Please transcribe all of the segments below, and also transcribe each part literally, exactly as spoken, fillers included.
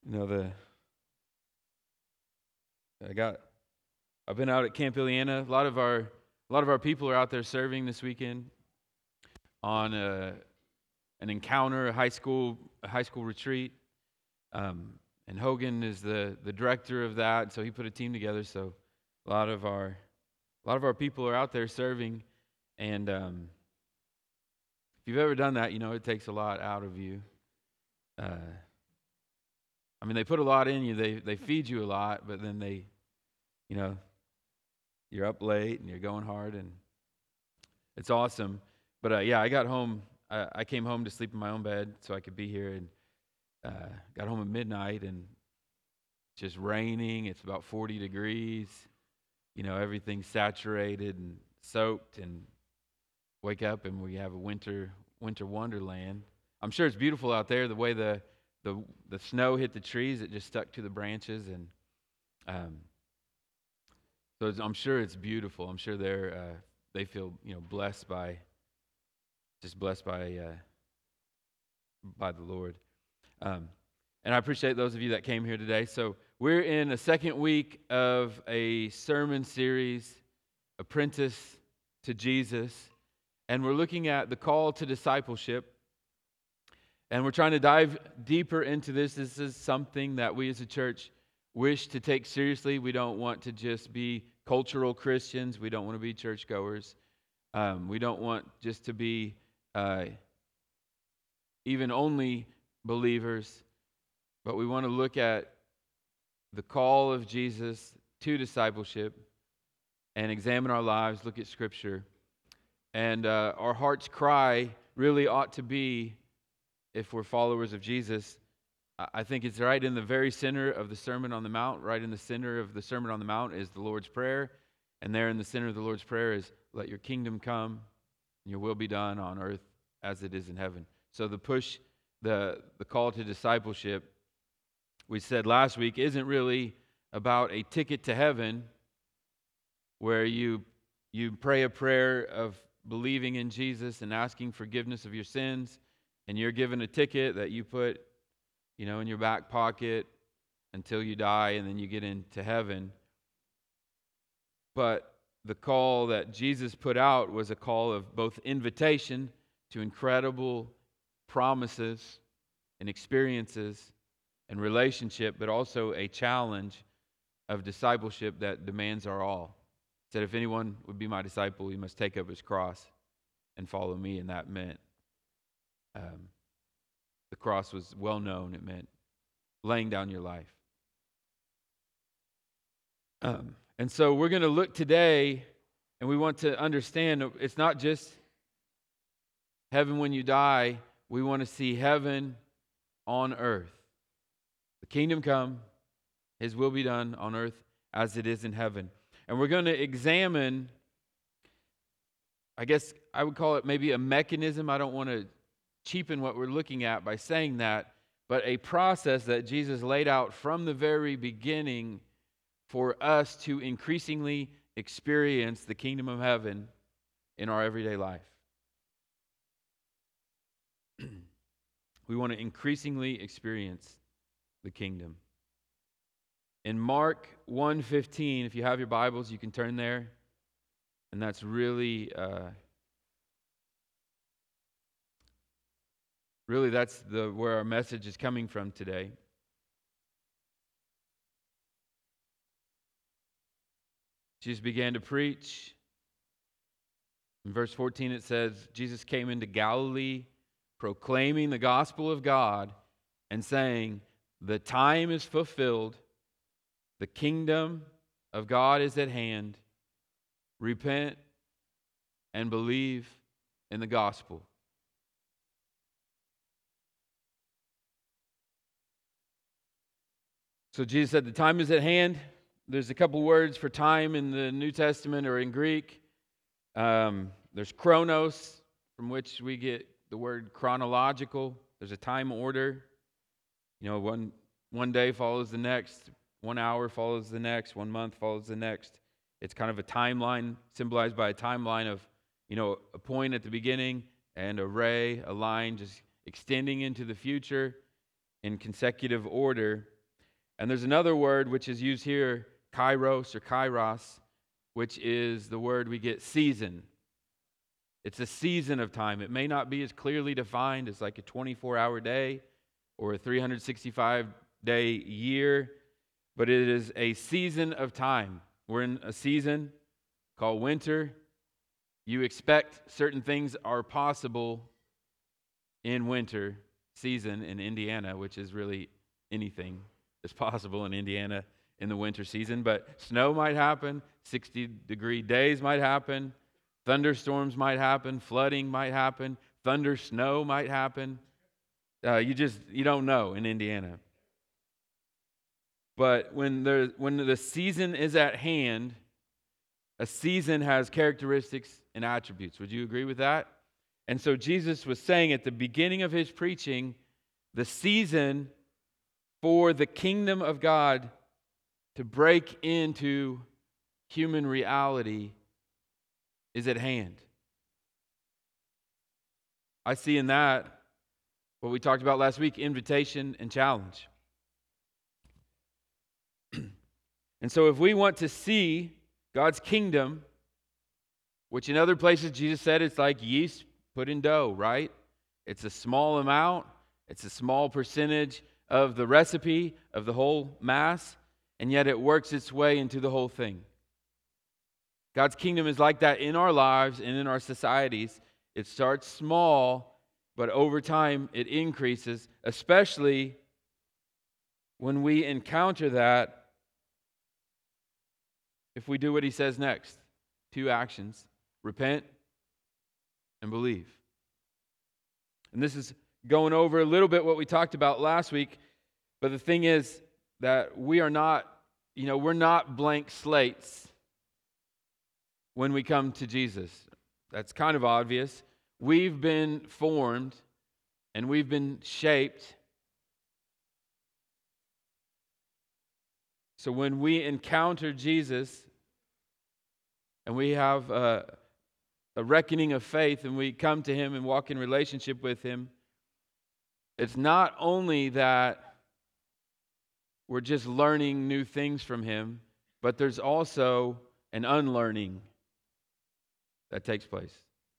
You know, the I got I've been out at Camp Ileana. A lot of our a lot of our people are out there serving this weekend on a, an encounter, a high school a high school retreat. Um, and Hogan is the the director of that, so he put a team together. So a lot of our a lot of our people are out there serving, and um, if you've ever done that, you know it takes a lot out of you. Uh, I mean, they put a lot in you. They they feed you a lot, but then they, you know, you're up late and you're going hard, and it's awesome. But uh, yeah, I got home. I, I came home to sleep in my own bed so I could be here, and uh, got home at midnight, and it's just raining. It's about forty degrees. You know, everything's saturated and soaked, and wake up and we have a winter winter wonderland. I'm sure it's beautiful out there. The way the the the snow hit the trees, it just stuck to the branches, and um, so it's, I'm sure it's beautiful. I'm sure they're uh, they feel you know blessed by just blessed by uh, by the Lord. Um, and I appreciate those of you that came here today. So we're in a second week of a sermon series, Apprentice to Jesus, and we're looking at the call to discipleship. And we're trying to dive deeper into this. This is something that we as a church wish to take seriously. We don't want to just be cultural Christians. We don't want to be churchgoers. Um, we don't want just to be uh, even only believers. But we want to look at the call of Jesus to discipleship and examine our lives, look at Scripture. And uh, our heart's cry really ought to be, if we're followers of Jesus, I think it's right in the very center of the Sermon on the Mount. Right in the center of the Sermon on the Mount is the Lord's Prayer. And there in the center of the Lord's Prayer is, let your kingdom come and your will be done on earth as it is in heaven. So the push, the, the call to discipleship, we said last week, isn't really about a ticket to heaven where you you pray a prayer of believing in Jesus and asking forgiveness of your sins, and you're given a ticket that you put, you know, in your back pocket until you die, and then you get into heaven. But the call that Jesus put out was a call of both invitation to incredible promises and experiences and relationship, but also a challenge of discipleship that demands our all. He said, if anyone would be my disciple, he must take up his cross and follow me, and that meant um, the cross was well known. It meant laying down your life. Um, and so we're going to look today, and we want to understand it's not just heaven when you die. We want to see heaven on earth. The kingdom come, His will be done on earth as it is in heaven. And we're going to examine, I guess I would call it maybe a mechanism. I don't want to cheapen what we're looking at by saying that, but a process that Jesus laid out from the very beginning for us to increasingly experience the kingdom of heaven in our everyday life. We want to increasingly experience the kingdom. In Mark one fifteen, if you have your Bibles, you can turn there. And that's really, uh, really that's the where our message is coming from today. Jesus began to preach. In verse fourteen it says, Jesus came into Galilee proclaiming the gospel of God and saying, the time is fulfilled, the kingdom of God is at hand. Repent and believe in the gospel. So Jesus said the time is at hand. There's a couple words for time in the New Testament or in Greek. Um, there's chronos, from which we get the word chronological. There's a time order. You know, one one day follows the next, one hour follows the next, one month follows the next. It's kind of a timeline, symbolized by a timeline of, you know, a point at the beginning and a ray, a line just extending into the future in consecutive order. And there's another word which is used here, kairos or kairos, which is the word we get season. It's a season of time. It may not be as clearly defined as like a twenty-four hour day or a three hundred sixty-five day year, but it is a season of time. We're in a season called winter. You expect certain things are possible in winter season in Indiana, which is really anything is possible in Indiana in the winter season. But snow might happen, sixty degree days might happen, thunderstorms might happen, flooding might happen, thunder snow might happen. Uh, you just, you don't know in Indiana. But when the, when the season is at hand, a season has characteristics and attributes. Would you agree with that? And so Jesus was saying at the beginning of his preaching, the season for the kingdom of God to break into human reality is at hand. I see in that what we talked about last week, invitation and challenge. And so if we want to see God's kingdom, which in other places Jesus said it's like yeast put in dough, right? It's a small amount, it's a small percentage of the recipe of the whole mass, and yet it works its way into the whole thing. God's kingdom is like that in our lives and in our societies. It starts small, but over time it increases, especially when we encounter that if we do what he says next. Two actions: repent and believe. And this is going over a little bit what we talked about last week, but the thing is that we are not, you know, we're not blank slates when we come to Jesus. That's kind of obvious. We've been formed and we've been shaped. So when we encounter Jesus and we have a, a reckoning of faith and we come to him and walk in relationship with him, it's not only that we're just learning new things from him, but there's also an unlearning that takes place.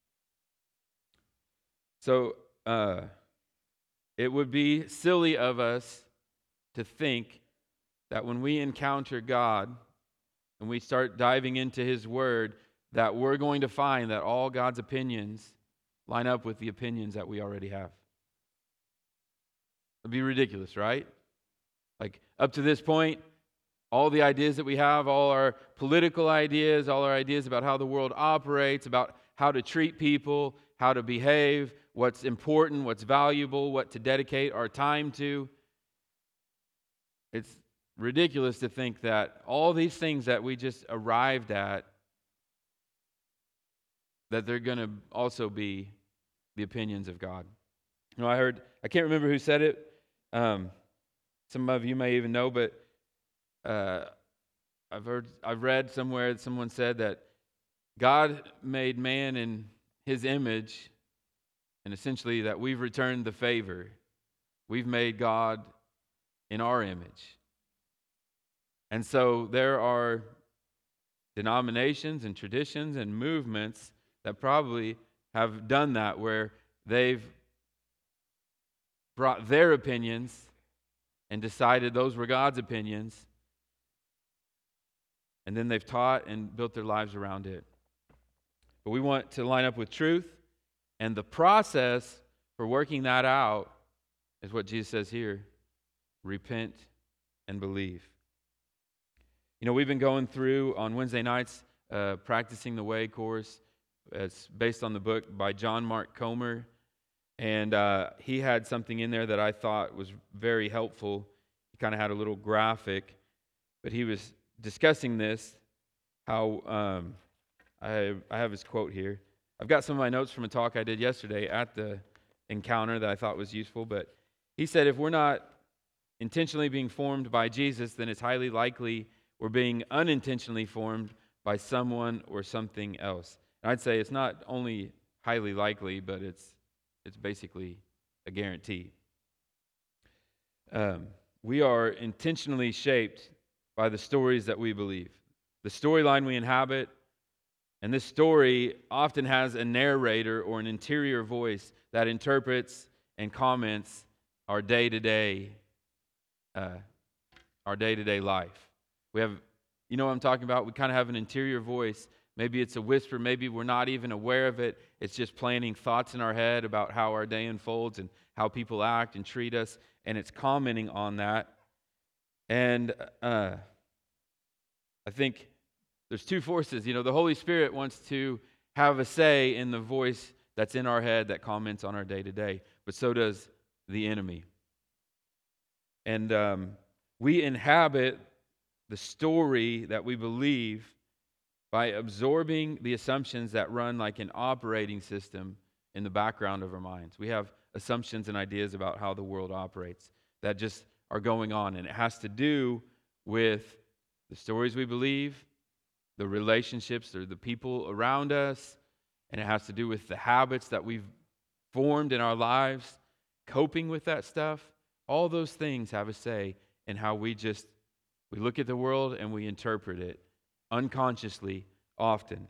So uh, it would be silly of us to think that when we encounter God and we start diving into his word, that we're going to find that all God's opinions line up with the opinions that we already have. It'd be ridiculous, right? Like, up to this point, all the ideas that we have, all our political ideas, all our ideas about how the world operates, about how to treat people, how to behave, what's important, what's valuable, what to dedicate our time to. It's ridiculous to think that all these things that we just arrived at, that they're going to also be the opinions of God. You know, I heard, I can't remember who said it. Um, some of you may even know, but uh, I've heard, I've read somewhere that someone said that God made man in his image, and essentially that we've returned the favor. We've made God in our image. And so there are denominations and traditions and movements that probably have done that, where they've brought their opinions and decided those were God's opinions, and then they've taught and built their lives around it. But we want to line up with truth, and the process for working that out is what Jesus says here: repent and believe. You know, we've been going through on Wednesday nights, uh, Practicing the Way course. It's based on the book by John Mark Comer. And uh, he had something in there that I thought was very helpful. He kind of had a little graphic, but he was discussing this, how, um, I, I have his quote here. I've got some of my notes from a talk I did yesterday at the encounter that I thought was useful, but he said if we're not intentionally being formed by Jesus, then it's highly likely we're being unintentionally formed by someone or something else. And I'd say it's not only highly likely, but it's it's basically a guarantee. Um, we are intentionally shaped by the stories that we believe, the storyline we inhabit. And this story often has a narrator or an interior voice that interprets and comments our day-to-day, uh, our day-to-day life. We have, you know what I'm talking about? We kind of have an interior voice. Maybe it's a whisper. Maybe we're not even aware of it. It's just planting thoughts in our head about how our day unfolds and how people act and treat us, and it's commenting on that. And uh, I think there's two forces. You know, the Holy Spirit wants to have a say in the voice that's in our head that comments on our day-to-day, but so does the enemy. And um, we inhabit the story that we believe by absorbing the assumptions that run like an operating system in the background of our minds. We have assumptions and ideas about how the world operates that just are going on, and it has to do with the stories we believe, the relationships or the people around us, and it has to do with the habits that we've formed in our lives, coping with that stuff. All those things have a say in how we just, we look at the world and we interpret it unconsciously often.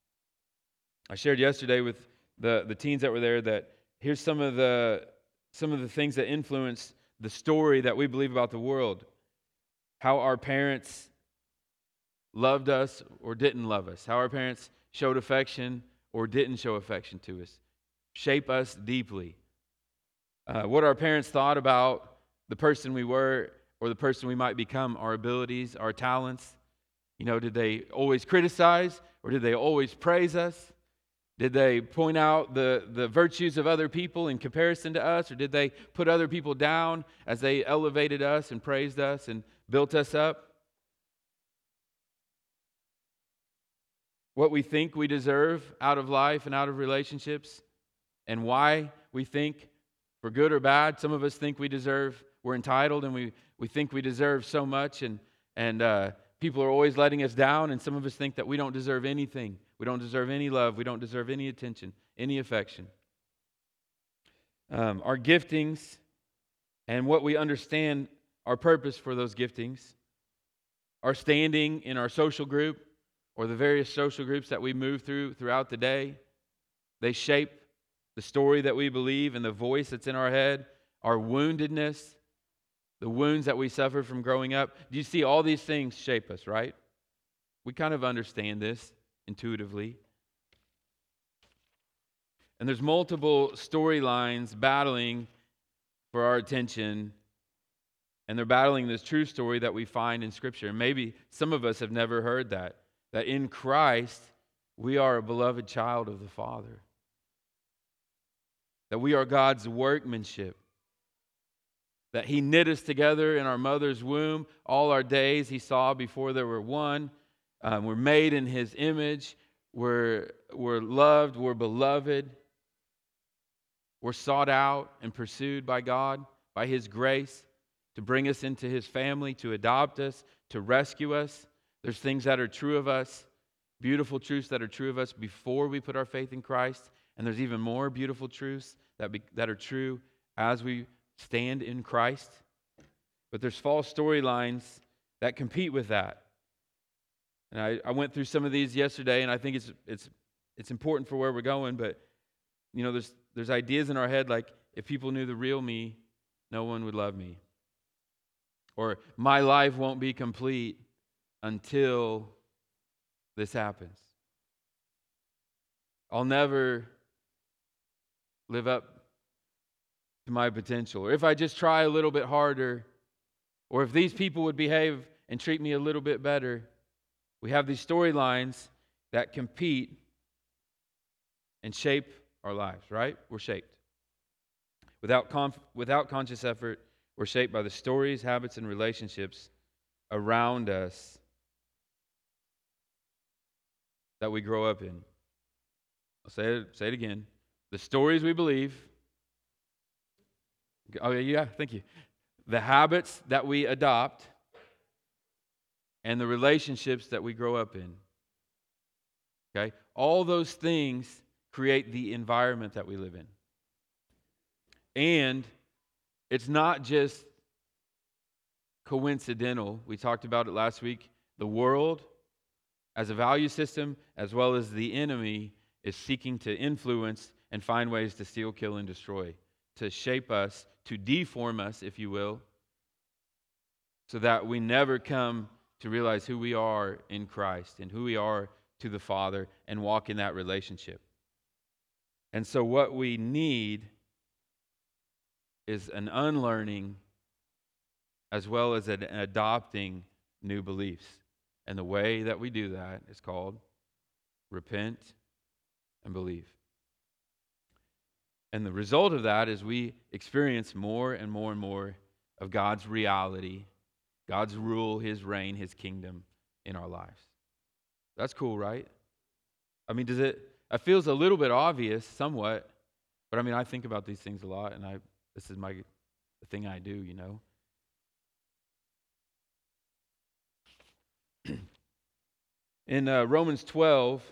I shared yesterday with the, the teens that were there that here's some of the some of the things that influence the story that we believe about the world. How our parents loved us or didn't love us. How our parents showed affection or didn't show affection to us. Shape us deeply. Uh, what our parents thought about the person we were or the person we might become, our abilities, our talents. You know, did they always criticize or did they always praise us? Did they point out the, the virtues of other people in comparison to us, or did they put other people down as they elevated us and praised us and built us up? What we think we deserve out of life and out of relationships, and why we think, for good or bad, some of us think we deserve, we're entitled, and we, we think we deserve so much, and, and uh, people are always letting us down, and some of us think that we don't deserve anything. We don't deserve any love. We don't deserve any attention, any affection. Um, our giftings and what we understand our purpose for those giftings, our standing in our social group or the various social groups that we move through throughout the day, they shape the story that we believe and the voice that's in our head, our woundedness, the wounds that we suffer from growing up. Do you see all these things shape us, right? We kind of understand this intuitively. And there's multiple storylines battling for our attention, and they're battling this true story that we find in Scripture. And maybe some of us have never heard that, that in Christ we are a beloved child of the Father, that we are God's workmanship, that He knit us together in our mother's womb. All our days He saw before there were one. Um, we're made in His image. We're, we're loved. We're beloved. We're sought out and pursued by God, by His grace, to bring us into His family, to adopt us, to rescue us. There's things that are true of us, beautiful truths that are true of us before we put our faith in Christ. And there's even more beautiful truths that, be, that are true as we stand in Christ. But there's false storylines that compete with that. And I, I went through some of these yesterday, and I think it's it's it's important for where we're going. But you know, there's there's ideas in our head like, if people knew the real me, no one would love me. Or my life won't be complete until this happens. I'll never live up to my potential. Or if I just try a little bit harder, or if these people would behave and treat me a little bit better. We have these storylines that compete and shape our lives, right? We're shaped. Without conf- without conscious effort, we're shaped by the stories, habits, and relationships around us that we grow up in. I'll say it, say it again. The stories we believe. Oh, yeah, thank you. The habits that we adopt and the relationships that we grow up in. Okay? All those things create the environment that we live in. And it's not just coincidental. We talked about it last week. The world as a value system, as well as the enemy, is seeking to influence and find ways to steal, kill, and destroy, to shape us, to deform us, if you will, so that we never come to realize who we are in Christ and who we are to the Father and walk in that relationship. And so what we need is an unlearning as well as an adopting new beliefs. And the way that we do that is called repent and believe. And the result of that is we experience more and more and more of God's reality, God's rule, His reign, His kingdom in our lives. That's cool, right? I mean, does it, it feels a little bit obvious, somewhat, but I mean, I think about these things a lot, and I this is my the thing I do, you know. In uh, Romans twelve,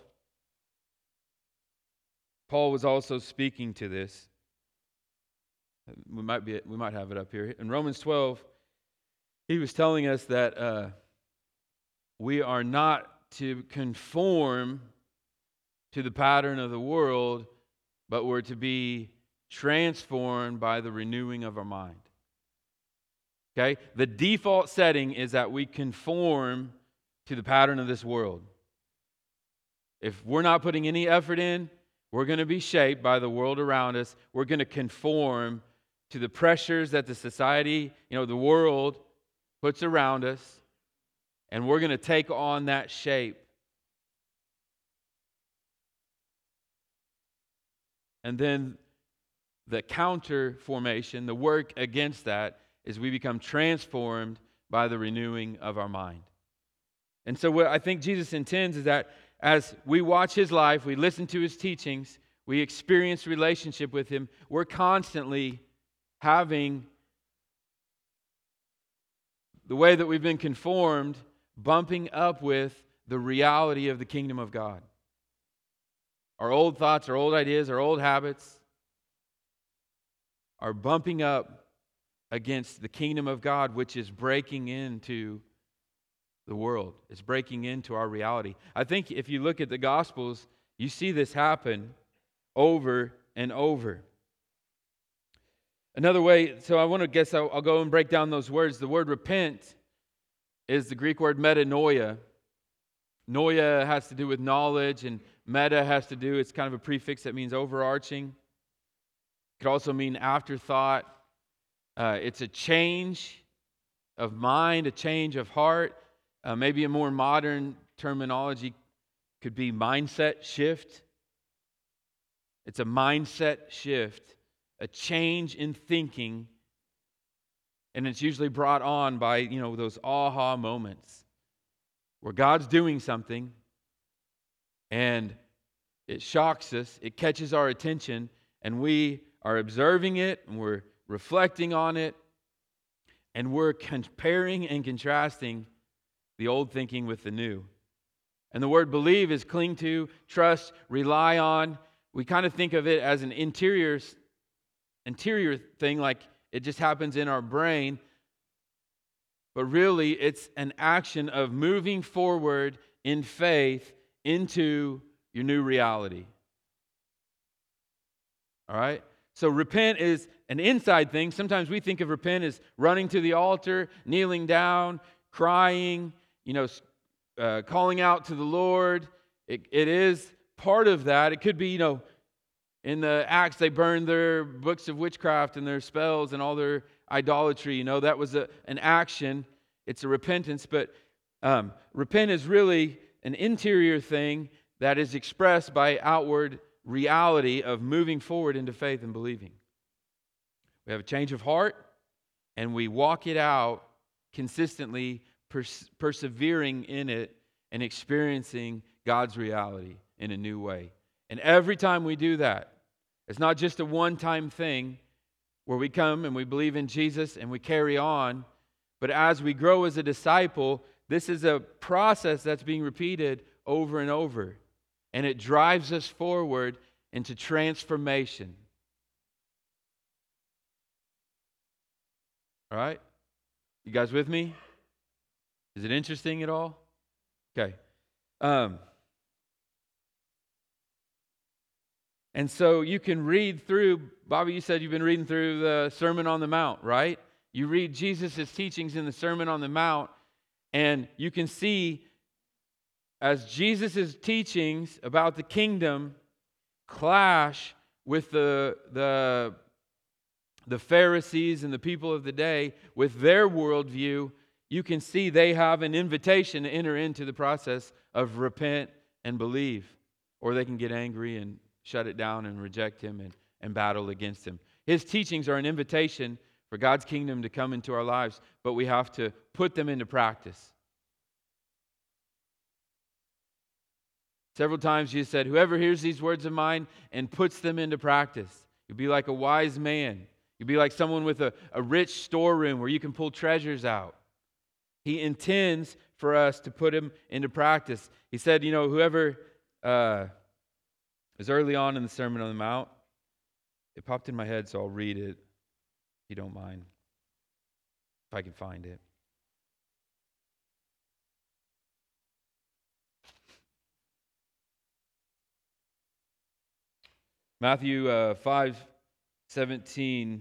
Paul was also speaking to this. We might be we might have it up here. In Romans twelve, he was telling us that uh, we are not to conform to the pattern of the world, but we're to be transformed by the renewing of our mind. Okay? The default setting is that we conform to the pattern of this world. If we're not putting any effort in, we're going to be shaped by the world around us. We're going to conform to the pressures that the society, you know, the world puts around us, and we're going to take on that shape. And then the counter formation, the work against that, is we become transformed by the renewing of our mind. And so what I think Jesus intends is that as we watch His life, we listen to His teachings, we experience relationship with Him, we're constantly having the way that we've been conformed bumping up with the reality of the kingdom of God. Our old thoughts, our old ideas, our old habits are bumping up against the kingdom of God, which is breaking into the world. It's breaking into our reality. I think if you look at the Gospels, you see this happen over and over. Another way, so I want to guess I'll, I'll go and break down those words. The word repent is the Greek word metanoia. Noia has to do with knowledge, and meta has to do, it's kind of a prefix that means overarching. It could also mean afterthought. Uh, it's a change of mind, a change of heart. Uh, maybe a more modern terminology could be mindset shift. It's a mindset shift, a change in thinking, and it's usually brought on by, you know, those aha moments where God's doing something and it shocks us, it catches our attention, and we are observing it and we're reflecting on it, and we're comparing and contrasting the old thinking with the new. And the word believe is cling to, trust, rely on. We kind of think of it as an interior, interior thing, like it just happens in our brain. But really, it's an action of moving forward in faith into your new reality. All right? So repent is an inside thing. Sometimes we think of repent as running to the altar, kneeling down, crying, you know, uh, calling out to the Lord. It, it is part of that. It could be, you know, in the Acts, they burned their books of witchcraft and their spells and all their idolatry. You know, that was a, an action. It's a repentance. But um, repent is really an interior thing that is expressed by outward reality of moving forward into faith and believing. We have a change of heart, and we walk it out consistently, pers- persevering in it and experiencing God's reality in a new way. And every time we do that, it's not just a one-time thing where we come and we believe in Jesus and we carry on, but as we grow as a disciple, this is a process that's being repeated over and over. And it drives us forward into You guys with me? Is it interesting at all? Okay. Um, and so you can read through, Bobby, you said you've been reading through the Sermon on the Mount, right? You read Jesus' teachings in the Sermon on the Mount, and you can see as Jesus' teachings about the kingdom clash with the, the, the Pharisees and the people of the day, with their worldview, you can see they have an invitation to enter into the process of repent and believe. Or they can get angry and shut it down and reject Him and, and battle against Him. His teachings are an invitation for God's kingdom to come into our lives, but we have to put them into practice. Several times Jesus said, whoever hears these words of mine and puts them into practice, you'll be like a wise man. You'll be like someone with a, a rich storeroom where you can pull treasures out. He intends for us to put them into practice. He said, you know, whoever uh, is early on in the Sermon on the Mount, it popped in my head, so I'll read it, if you don't mind, if I can find it. Matthew uh, five seventeen,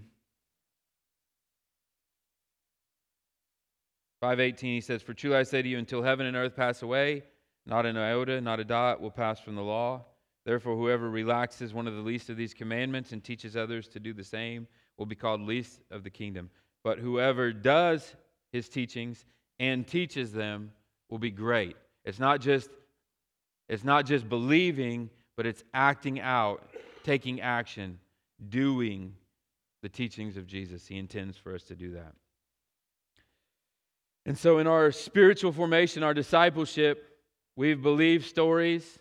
five eighteen, he says, for truly I say to you, until heaven and earth pass away, not an iota, not a dot will pass from the law. Therefore, whoever relaxes one of the least of these commandments and teaches others to do the same will be called least of the kingdom. But whoever does his teachings and teaches them will be great. It's not just, it's not just believing, but it's acting out, taking action, doing the teachings of Jesus. He intends for us to do that. And so in our spiritual formation, our discipleship, we've believed stories,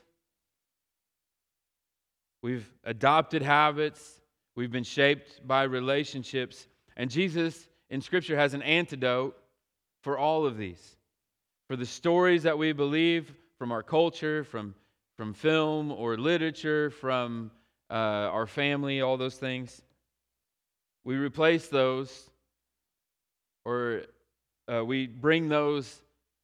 we've adopted habits, we've been shaped by relationships, and Jesus in Scripture has an antidote for all of these. For the stories that we believe from our culture, from, from film or literature, from uh, our family, all those things, we replace those, or uh, we bring those,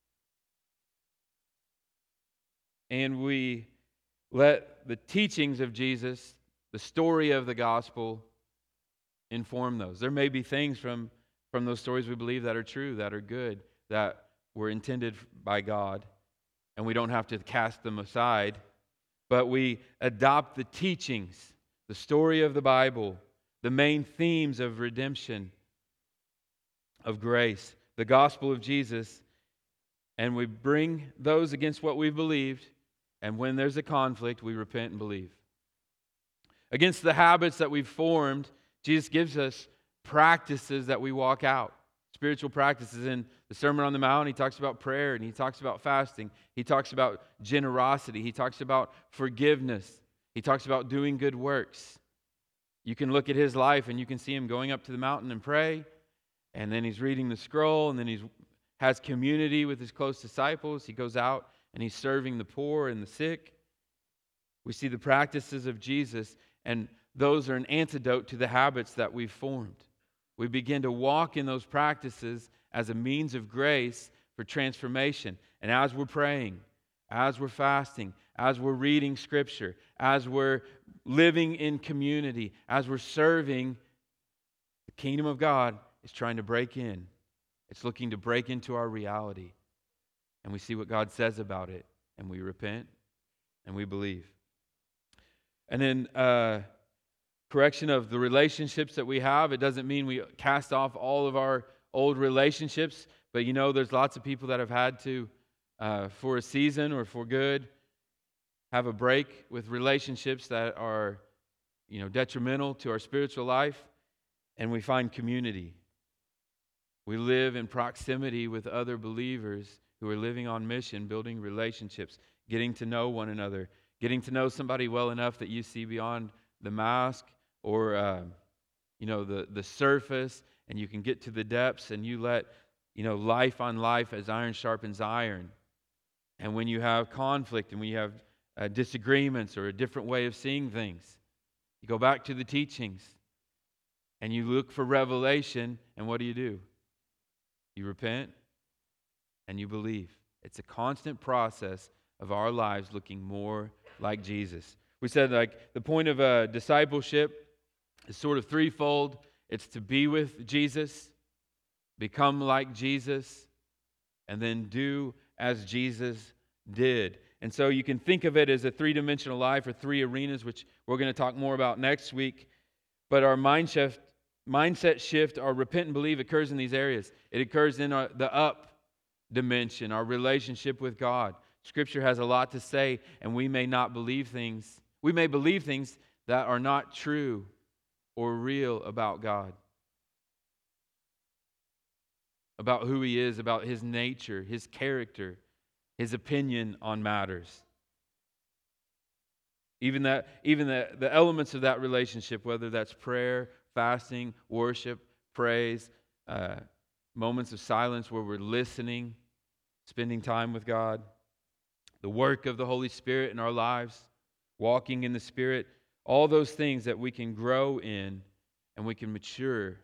and we let the teachings of Jesus, the story of the gospel, inform those. There may be things from, from those stories we believe that are true, that are good, that were intended by God, and we don't have to cast them aside, but we adopt the teachings, the story of the Bible, the main themes of redemption, of grace, the gospel of Jesus, and we bring those against what we believed, and when there's a conflict, we repent and believe. Against the habits that we've formed, Jesus gives us practices that we walk out. Spiritual practices. In the Sermon on the Mount, He talks about prayer, and He talks about fasting. He talks about generosity. He talks about forgiveness. He talks about doing good works. You can look at His life, and you can see Him going up to the mountain and pray, and then He's reading the scroll, and then He has community with His close disciples. He goes out, and He's serving the poor and the sick. We see the practices of Jesus, and those are an antidote to the habits that we've formed. We begin to walk in those practices as a means of grace for transformation. And as we're praying, as we're fasting, as we're reading Scripture, as we're living in community, as we're serving, the kingdom of God is trying to break in. It's looking to break into our reality. And we see what God says about it, and we repent, and we believe. And then uh, correction of the relationships that we have. It doesn't mean we cast off all of our old relationships, but you know there's lots of people that have had to, uh, for a season or for good, have a break with relationships that are, you know, detrimental to our spiritual life, and we find community. We live in proximity with other believers who are living on mission, building relationships, getting to know one another, getting to know somebody well enough that you see beyond the mask or uh, you know the the surface, and you can get to the depths, and you let you know life on life as iron sharpens iron. And when you have conflict and when you have uh, disagreements or a different way of seeing things, you go back to the teachings and you look for revelation, and what do you do? You repent and you believe. It's a constant process of our lives looking more like Jesus. We said like the point of uh, discipleship is sort of threefold. It's to be with Jesus, become like Jesus, and then do as Jesus did. And so you can think of it as a three-dimensional life or three arenas, which we're going to talk more about next week. But our mind shift, mindset shift, our repent and believe occurs in these areas. It occurs in our, the up dimension, our relationship with God. Scripture has a lot to say, and we may not believe things. We may believe things that are not true or real about God, about who He is, about His nature, His character, His opinion on matters. Even that, even the, the elements of that relationship, whether that's prayer, fasting, worship, praise, uh, moments of silence where we're listening, spending time with God, the work of the Holy Spirit in our lives, walking in the Spirit, all those things that we can grow in and we can mature.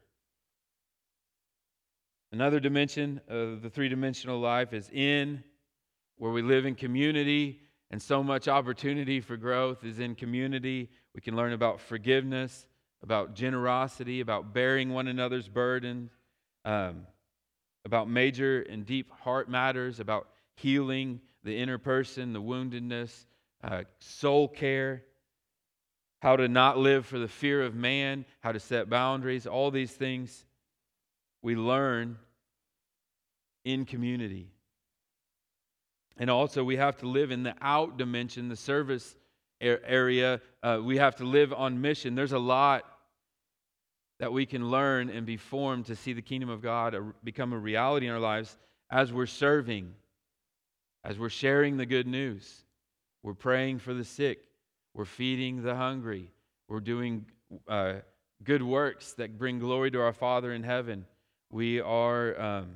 Another dimension of the three-dimensional life is in, where we live in community, and so much opportunity for growth is in community. We can learn about forgiveness, about generosity, about bearing one another's burdens, um, about major and deep heart matters, about healing the inner person, the woundedness, uh, soul care, how to not live for the fear of man, how to set boundaries, all these things we learn in community. And also we have to live in the out dimension, the service area. Uh, we have to live on mission. There's a lot that we can learn and be formed to see the kingdom of God become a reality in our lives as we're serving, as we're sharing the good news. We're praying for the sick. We're feeding the hungry. We're doing uh, good works that bring glory to our Father in heaven. We are um,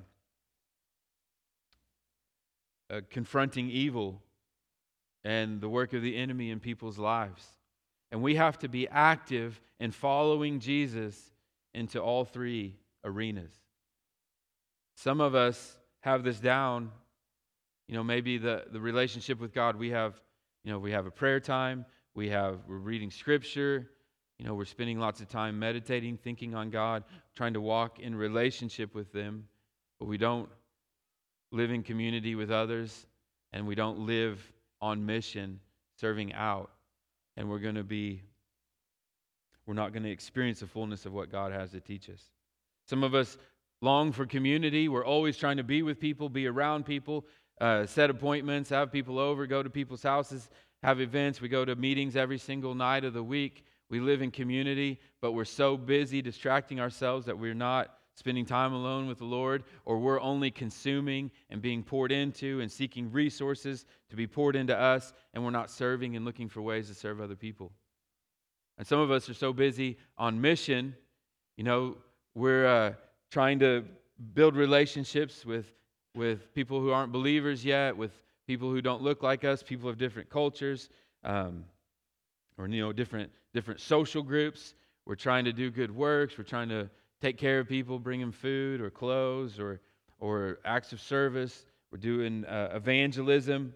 uh, confronting evil and the work of the enemy in people's lives. And we have to be active in following Jesus into all three arenas. Some of us have this down. You know, maybe the, the relationship with God, we have, you know, we have a prayer time, we have, we're reading Scripture, you know, we're spending lots of time meditating, thinking on God, trying to walk in relationship with them, but we don't live in community with others, and we don't live on mission, serving out, and we're going to be, we're not going to experience the fullness of what God has to teach us. Some of us long for community. We're always trying to be with people, be around people, uh, set appointments, have people over, go to people's houses, have events. We go to meetings every single night of the week. We live in community, but we're so busy distracting ourselves that we're not spending time alone with the Lord, or we're only consuming and being poured into and seeking resources to be poured into us, and we're not serving and looking for ways to serve other people. And some of us are so busy on mission, you know, we're uh, trying to build relationships with, with people who aren't believers yet, with people who don't look like us, people of different cultures, um, or, you know, different different social groups. We're trying to do good works. We're trying to take care of people, bring them food or clothes or or acts of service. We're doing uh, evangelism.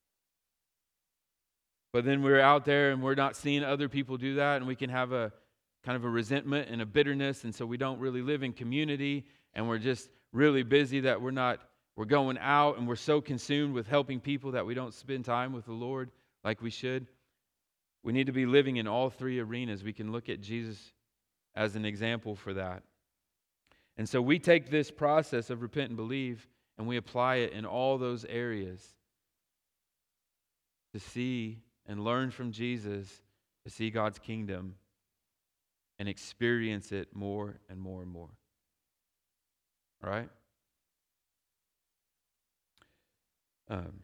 But then we're out there and we're not seeing other people do that, and we can have a kind of a resentment and a bitterness, and so we don't really live in community, and we're just really busy that we're not, we're going out and we're so consumed with helping people that we don't spend time with the Lord like we should. We need to be living in all three arenas. We can look at Jesus as an example for that. And so we take this process of repent and believe, and we apply it in all those areas to see and learn from Jesus, to see God's kingdom and experience it more and more and more. All right? Um,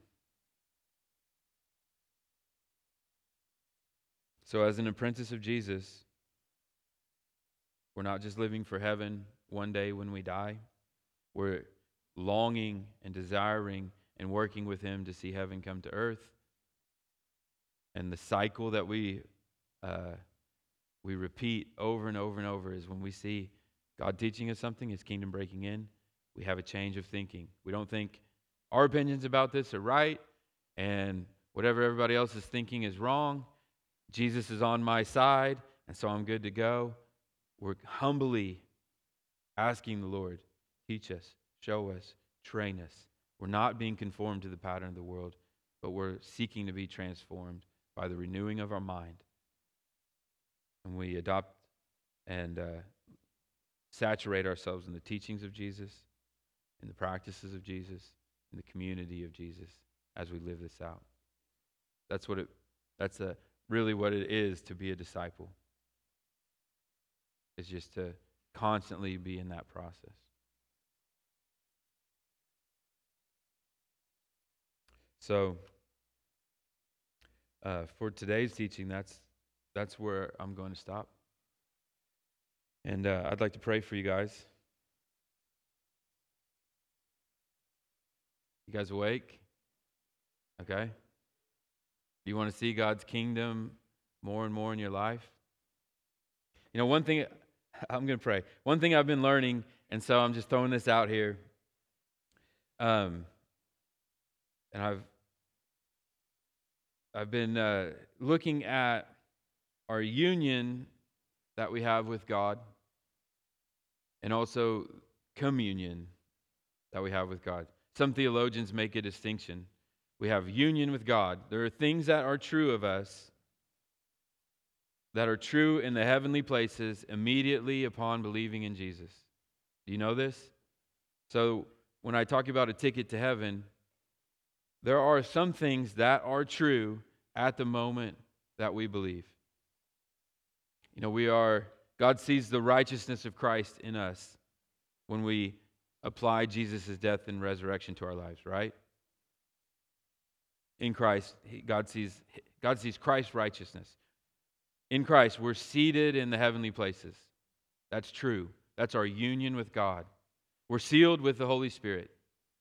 so as an apprentice of Jesus, we're not just living for heaven one day when we die. We're longing and desiring and working with Him to see heaven come to earth. And the cycle that we uh, we repeat over and over and over is when we see God teaching us something, His kingdom breaking in, We have a change of thinking. We don't think our opinions about this are right, and whatever everybody else is thinking is wrong. Jesus is on my side, and so I'm good to go. We're humbly asking the Lord, teach us, show us, train us. We're not being conformed to the pattern of the world, but we're seeking to be transformed by the renewing of our mind. And we adopt and uh, saturate ourselves in the teachings of Jesus, in the practices of Jesus, in the community of Jesus as we live this out. That's what it. That's a, really what it is to be a disciple. It's just to constantly be in that process. So, uh, for today's teaching, that's that's where I'm going to stop. And uh, I'd like to pray for you guys. You guys awake? Okay. You want to see God's kingdom more and more in your life? You know, one thing, I'm going to pray. One thing I've been learning, and so I'm just throwing this out here. Um, and I've I've been uh, looking at our union that we have with God, and also communion that we have with God. Some theologians make a distinction. We have union with God. There are things that are true of us that are true in the heavenly places immediately upon believing in Jesus. Do you know this? So when I talk about a ticket to heaven, there are some things that are true at the moment that we believe. You know, we are, God sees the righteousness of Christ in us when we apply Jesus' death and resurrection to our lives, right? In Christ, God sees God sees Christ's righteousness. In Christ, we're seated in the heavenly places. That's true. That's our union with God. We're sealed with the Holy Spirit,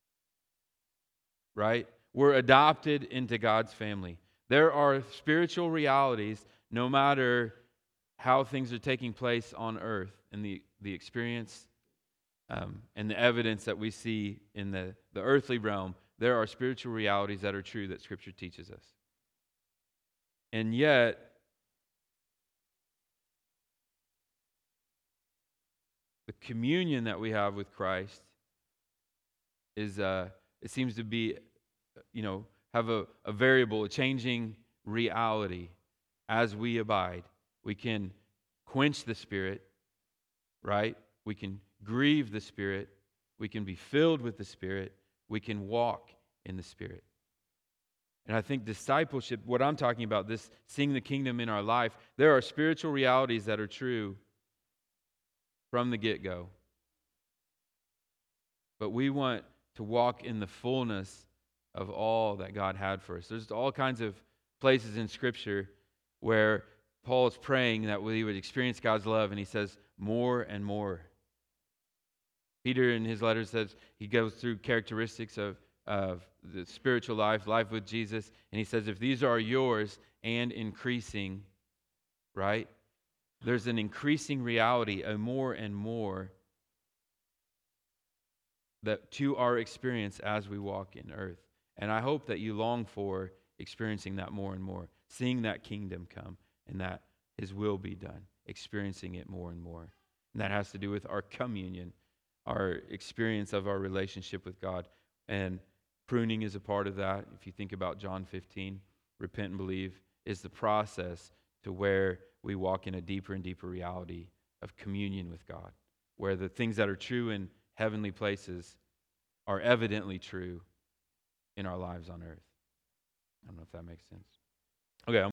right? We're adopted into God's family. There are spiritual realities, no matter how things are taking place on earth, and the, the experience um, and the evidence that we see in the, the earthly realm. There are spiritual realities that are true that Scripture teaches us. And yet, the communion that we have with Christ is, uh, it seems to be, you know, have a, a variable, a changing reality as we abide. We can quench the Spirit, right? We can grieve the Spirit. We can be filled with the Spirit. We can walk in the Spirit. And I think discipleship, what I'm talking about, this seeing the kingdom in our life, there are spiritual realities that are true from the get-go. But we want to walk in the fullness of all that God had for us. There's all kinds of places in Scripture where Paul is praying that we would experience God's love, and he says, more and more. Peter in his letter says, he goes through characteristics of, of the spiritual life, life with Jesus, and he says, if these are yours and increasing, right? There's an increasing reality, a more and more that to our experience as we walk in earth. And I hope that you long for experiencing that more and more, seeing that kingdom come and that His will be done, experiencing it more and more. And that has to do with our communion, our experience of our relationship with God. And pruning is a part of that. If you think about John fifteen, repent and believe is the process to where we walk in a deeper and deeper reality of communion with God, where the things that are true in heavenly places are evidently true in our lives on earth. I don't know if that makes sense. Okay. I'm